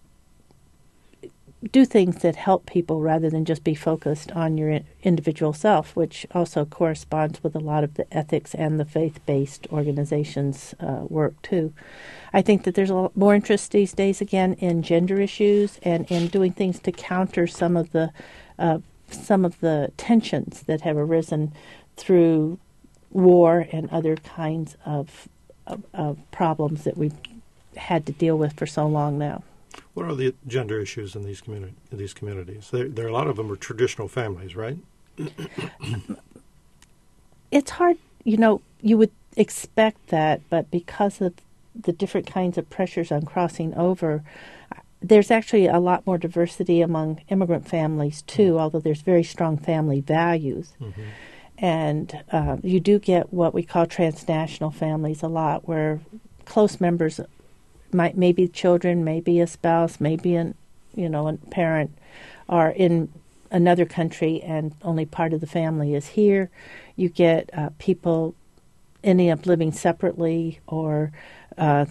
do things that help people rather than just be focused on your individual self, which also corresponds with a lot of the ethics and the faith-based organizations' uh, work, too. I think that there's a lot more interest these days, again, in gender issues and in doing things to counter some of the uh, some of the tensions that have arisen through war and other kinds of, of, of problems that we've had to deal with for so long now. What are the gender issues in these communi- in these communities? There, there, a lot of them are traditional families, right? It's hard, you know, you would expect that, but because of the different kinds of pressures on crossing over, there's actually a lot more diversity among immigrant families, too, mm-hmm. although there's very strong family values. Mm-hmm. And uh, you do get what we call transnational families a lot, where close members might maybe children, maybe a spouse, maybe an you know a parent are in another country and only part of the family is here. You get uh, people ending up living separately or uh,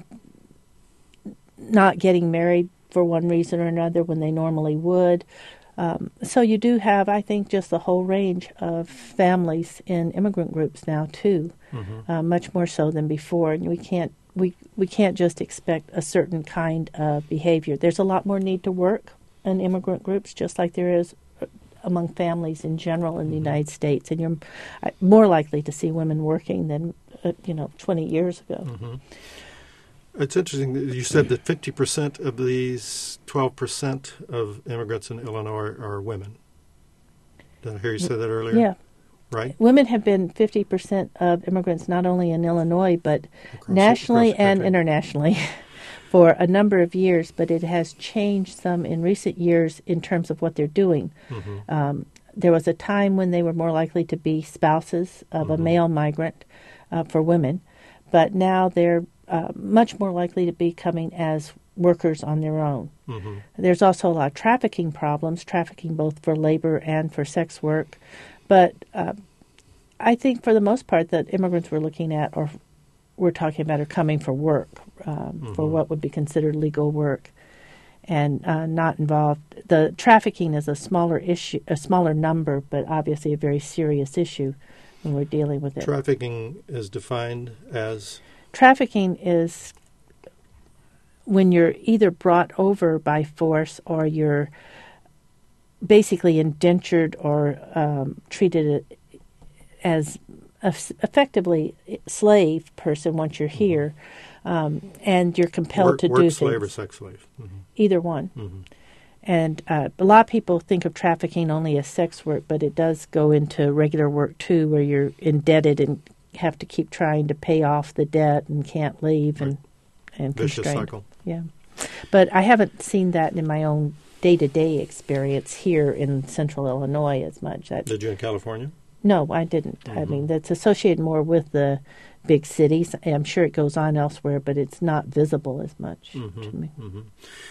not getting married for one reason or another when they normally would. Um, so you do have, I think, just the whole range of families in immigrant groups now too, mm-hmm. uh, much more so than before. And we can't we we can't just expect a certain kind of behavior. There's a lot more need to work in immigrant groups, just like there is among families in general in mm-hmm. the United States. And you're more likely to see women working than uh, you know twenty years ago. Mm-hmm. It's interesting that you said that fifty percent of these twelve percent of immigrants in Illinois are women. Did I hear you say that earlier? Yeah. Right? Women have been fifty percent of immigrants not only in Illinois but across nationally the, and internationally for a number of years, but it has changed some in recent years in terms of what they're doing. Mm-hmm. Um, there was a time when they were more likely to be spouses of mm-hmm. a male migrant uh, for women, but now they're Uh, much more likely to be coming as workers on their own. Mm-hmm. There's also a lot of trafficking problems, trafficking both for labor and for sex work. But uh, I think for the most part that immigrants we're looking at or we're talking about are coming for work, um, mm-hmm. for what would be considered legal work and uh, not involved. The trafficking is a smaller issue, a smaller number, but obviously a very serious issue when we're dealing with it. Trafficking is defined as... Trafficking is when you're either brought over by force or you're basically indentured or um, treated as a, effectively slave person once you're mm-hmm. here, um, and you're compelled work, to work do slave things. Or sex slave? Mm-hmm. Either one. Mm-hmm. And uh, a lot of people think of trafficking only as sex work, but it does go into regular work too, where you're indebted and have to keep trying to pay off the debt and can't leave and right. and Vicious constrained. cycle. Yeah, but I haven't seen that in my own day-to-day experience here in Central Illinois as much. That's, Did you in California? No, I didn't. Mm-hmm. I mean, that's associated more with the big cities. I'm sure it goes on elsewhere, but it's not visible as much mm-hmm. to me. Mm-hmm.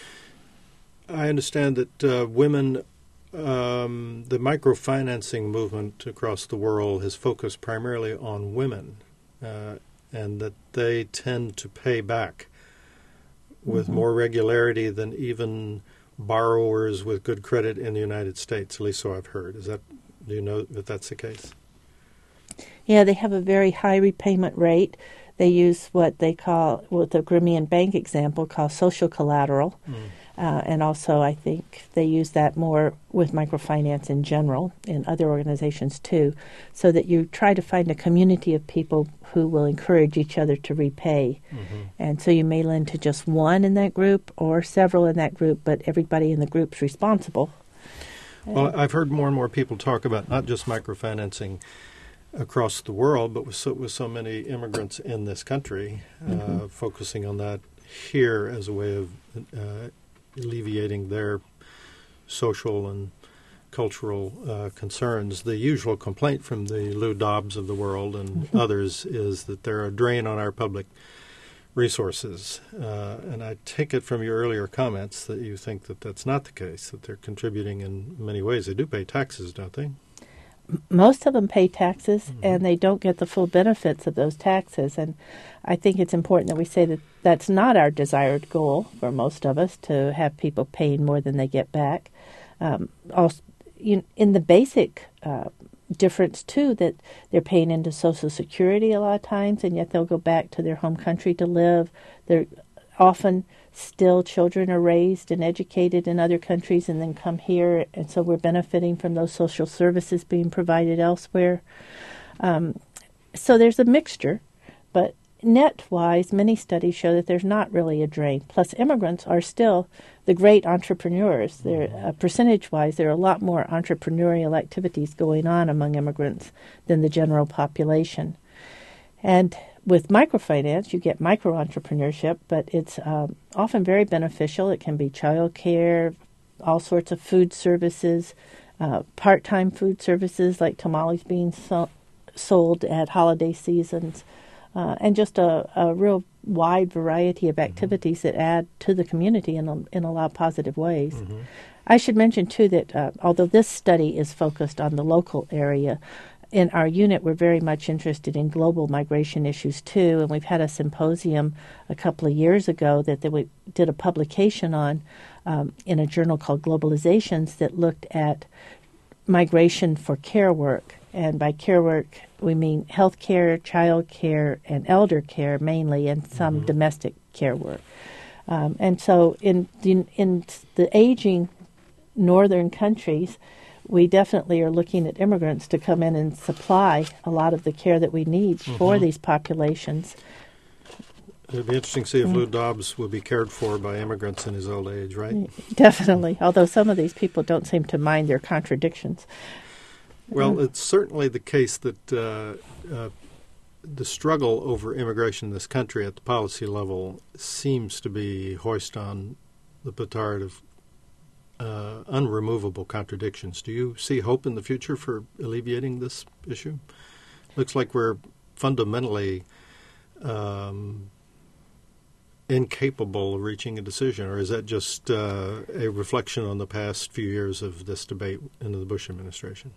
I understand that uh, women. Um, the microfinancing movement across the world has focused primarily on women, uh, and that they tend to pay back with mm-hmm. more regularity than even borrowers with good credit in the United States. At least so I've heard. Is that? Do you know that that's the case? Yeah, they have a very high repayment rate. They use what they call, with the Crimean Bank example, called social collateral. Mm. Uh, and also, I think they use that more with microfinance in general, and other organizations too, so that you try to find a community of people who will encourage each other to repay. Mm-hmm. And so you may lend to just one in that group or several in that group, but everybody in the group's responsible. Well, I've heard more and more people talk about not just microfinancing across the world, but with so, with so many immigrants in this country, mm-hmm. uh, focusing on that here as a way of uh, alleviating their social and cultural uh, concerns. The usual complaint from the Lou Dobbs of the world and mm-hmm. others is that they're a drain on our public resources. Uh, and I take it from your earlier comments that you think that that's not the case, that they're contributing in many ways. They do pay taxes, don't they? Most of them pay taxes, mm-hmm. and they don't get the full benefits of those taxes. And I think it's important that we say that that's not our desired goal for most of us, to have people paying more than they get back. Um, also, you, in the basic uh, difference, too, that they're paying into Social Security a lot of times, and yet they'll go back to their home country to live. They're often still children are raised and educated in other countries and then come here, and so we're benefiting from those social services being provided elsewhere. Um, so there's a mixture, but net-wise, many studies show that there's not really a drain. Plus, immigrants are still the great entrepreneurs. They're, uh, percentage-wise, there are a lot more entrepreneurial activities going on among immigrants than the general population. And with microfinance, you get micro-entrepreneurship, but it's um, often very beneficial. It can be child care, all sorts of food services, uh, part-time food services like tamales being so- sold at holiday seasons, uh, and just a, a real wide variety of activities mm-hmm. that add to the community in a, in a lot of positive ways. Mm-hmm. I should mention, too, that uh, although this study is focused on the local area, in our unit, we're very much interested in global migration issues, too, and we've had a symposium a couple of years ago that, that we did a publication on um, in a journal called Globalizations that looked at migration for care work. And by care work, we mean health care, child care, and elder care mainly, and some mm-hmm. domestic care work. Um, and so in the, in the aging northern countries, we definitely are looking at immigrants to come in and supply a lot of the care that we need mm-hmm. for these populations. It'd be interesting to see if mm. Lou Dobbs will be cared for by immigrants in his old age, right? Definitely, although some of these people don't seem to mind their contradictions. Well, mm. it's certainly the case that uh, uh, the struggle over immigration in this country at the policy level seems to be hoist on the petard of Uh, unremovable contradictions. Do you see hope in the future for alleviating this issue? Looks like we're fundamentally um, incapable of reaching a decision, or is that just uh, a reflection on the past few years of this debate in the Bush administration?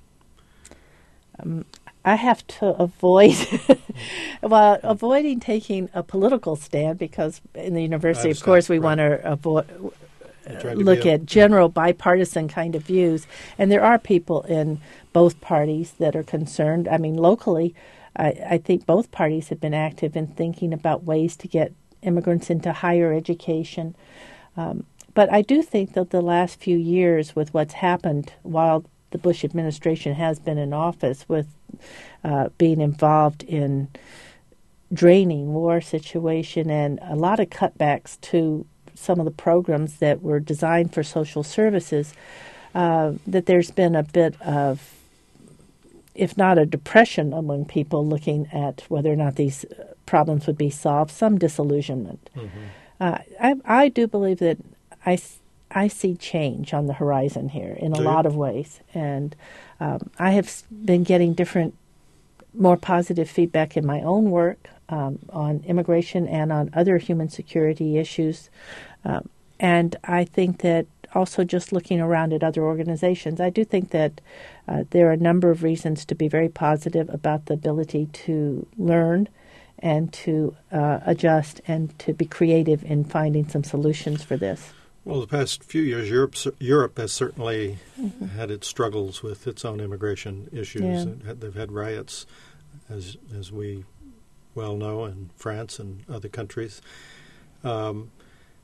Um, I have to avoid, well, avoiding taking a political stand, because in the university, of course, we right. want to avoid look at general bipartisan kind of views. And there are people in both parties that are concerned. I mean, locally, I, I think both parties have been active in thinking about ways to get immigrants into higher education. Um, but I do think that the last few years, with what's happened while the Bush administration has been in office, with uh, being involved in draining war situation and a lot of cutbacks to some of the programs that were designed for social services, uh, that there's been a bit of, if not a depression among people looking at whether or not these problems would be solved, some disillusionment. Mm-hmm. Uh, I, I do believe that I, I see change on the horizon here in a do lot you? of ways. And um, I have been getting different, more positive feedback in my own work um, on immigration and on other human security issues. Um, and I think that also just looking around at other organizations, I do think that uh, there are a number of reasons to be very positive about the ability to learn and to uh, adjust and to be creative in finding some solutions for this. Well, the past few years, Europe, Europe has certainly mm-hmm. had its struggles with its own immigration issues. Yeah. They've had riots, as as we well know, in France and other countries. Um,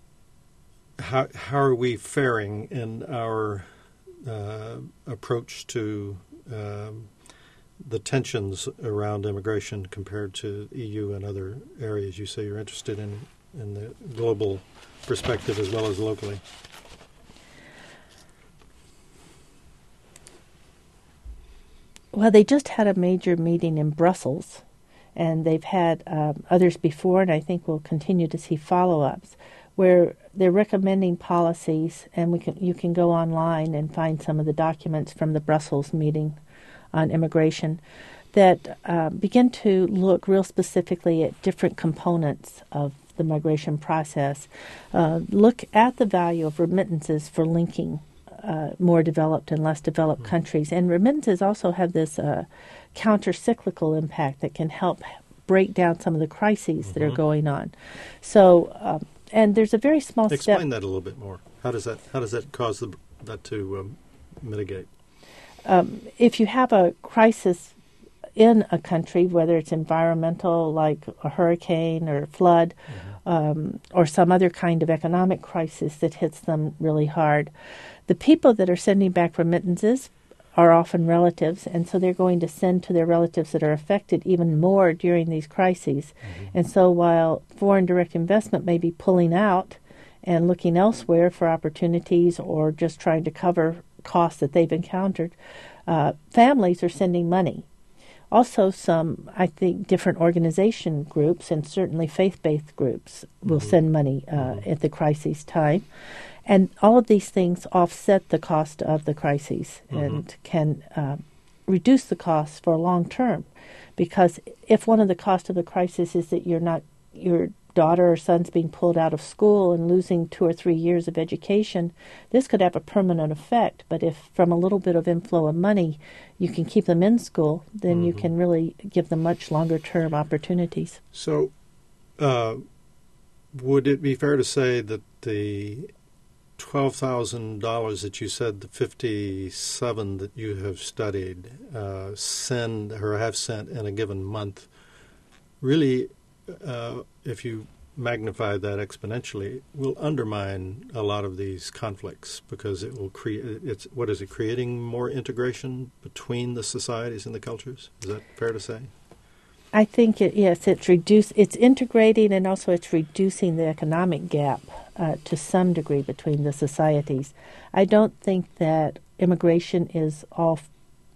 how how are we faring in our uh, approach to um, the tensions around immigration compared to E U and other areas? You say you're interested in in the global perspective as well as locally. Well, they just had a major meeting in Brussels, And they've had um, others before, and I think we'll continue to see follow-ups, where they're recommending policies, and we can you can go online and find some of the documents from the Brussels meeting on immigration that uh, begin to look real specifically at different components of the migration process. Uh, look at the value of remittances for linking uh, more developed and less developed mm-hmm. countries. And remittances also have this uh, counter-cyclical impact that can help break down some of the crises mm-hmm. that are going on. So, um, and there's a very small Explain step. Explain that a little bit more. How does that how does that cause the, that to um, mitigate? Um, if you have a crisis in a country, whether it's environmental, like a hurricane or flood, mm-hmm. um, or some other kind of economic crisis that hits them really hard, the people that are sending back remittances are often relatives, and so they're going to send to their relatives that are affected even more during these crises. Mm-hmm. And so while foreign direct investment may be pulling out and looking elsewhere for opportunities or just trying to cover costs that they've encountered, uh, families are sending money. Also, some, I think, different organization groups and certainly faith-based groups will mm-hmm. send money uh, mm-hmm. at the crisis time. And all of these things offset the cost of the crises mm-hmm. and can uh, reduce the costs for long term. Because if one of the costs of the crisis is that you're not, your daughter or son's being pulled out of school and losing two or three years of education, this could have a permanent effect. But if from a little bit of inflow of money you can keep them in school, then mm-hmm. you can really give them much longer term opportunities. So uh, would it be fair to say that the twelve thousand dollars that you said, the fifty-seven that you have studied, uh, send or have sent in a given month, really, uh, if you magnify that exponentially, will undermine a lot of these conflicts because it will create, it's, what is it, creating more integration between the societies and the cultures? Is that fair to say? I think, it, yes, it's reduce, it's integrating and also it's reducing the economic gap uh, to some degree between the societies. I don't think that immigration is all f-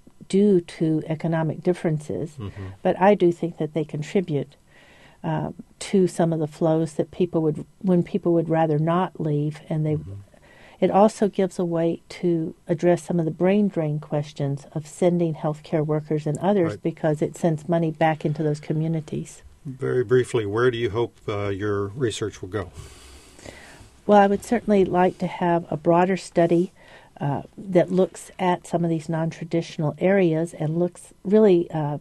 due to economic differences, mm-hmm. but I do think that they contribute uh, to some of the flows that people would, when people would rather not leave, and they. Mm-hmm. It also gives a way to address some of the brain drain questions of sending healthcare workers and others right. because it sends money back into those communities. Very briefly, where do you hope uh, your research will go? Well, I would certainly like to have a broader study uh, that looks at some of these non-traditional areas and looks really uh,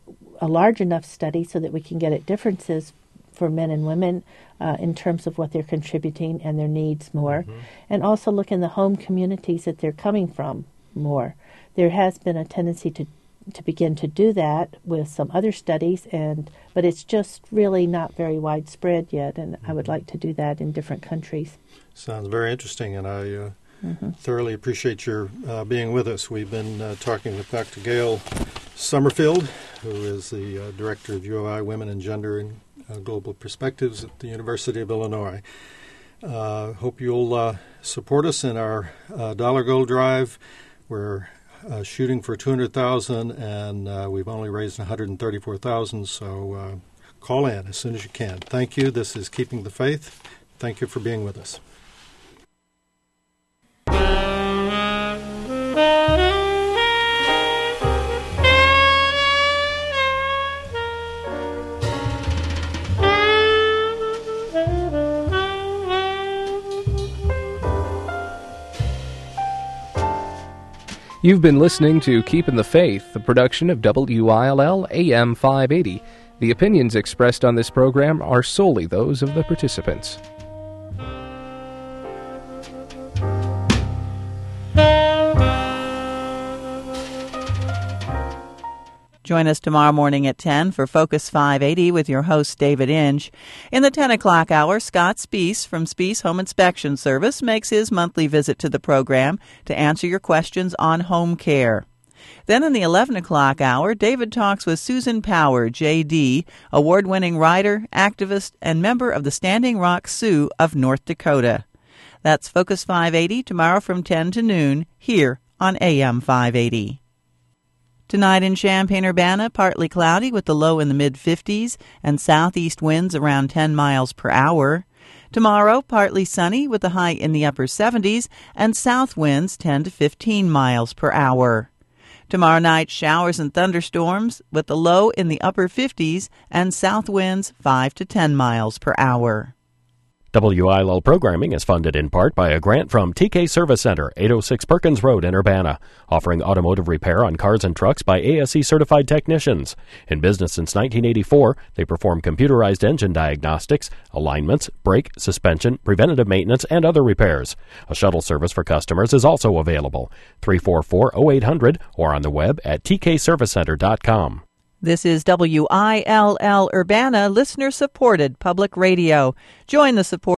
a large enough study so that we can get at differences for men and women uh, in terms of what they're contributing and their needs more, mm-hmm. and also look in the home communities that they're coming from more. There has been a tendency to to begin to do that with some other studies, and but it's just really not very widespread yet, and mm-hmm. I would like to do that in different countries. Sounds very interesting, and I uh, mm-hmm. thoroughly appreciate your uh, being with us. We've been uh, talking with Doctor Gail Summerfield, who is the uh, Director of U O I Women and Gender and uh, Global Perspectives at the University of Illinois. Uh, hope you'll uh, support us in our uh, Dollar Gold Drive. We're uh, shooting for two hundred thousand dollars, and uh, we've only raised one hundred thirty-four thousand dollars, so uh, call in as soon as you can. Thank you. This is Keeping the Faith. Thank you for being with us. You've been listening to Keeping the Faith, a production of W I L L A M five eighty. The opinions expressed on this program are solely those of the participants. Join us tomorrow morning at ten for Focus five eighty with your host, David Inge. In the ten o'clock hour, Scott Speece from Speece Home Inspection Service makes his monthly visit to the program to answer your questions on home care. Then in the eleven o'clock hour, David talks with Susan Power, J D, award-winning writer, activist, and member of the Standing Rock Sioux of North Dakota. That's Focus five eighty tomorrow from ten to noon here on A M five eighty. Tonight in Champaign-Urbana, partly cloudy with the low in the mid-fifties and southeast winds around ten miles per hour. Tomorrow, partly sunny with the high in the upper seventies and south winds ten to fifteen miles per hour. Tomorrow night, showers and thunderstorms with the low in the upper fifties and south winds five to ten miles per hour. W I L L programming is funded in part by a grant from T K Service Center, eight oh six Perkins Road in Urbana, offering automotive repair on cars and trucks by A S E-certified technicians. In business since nineteen eighty-four, they perform computerized engine diagnostics, alignments, brake, suspension, preventative maintenance, and other repairs. A shuttle service for customers is also available. three four four, oh eight hundred or on the web at t k service center dot com. This is W I L L Urbana, listener-supported public radio. Join the support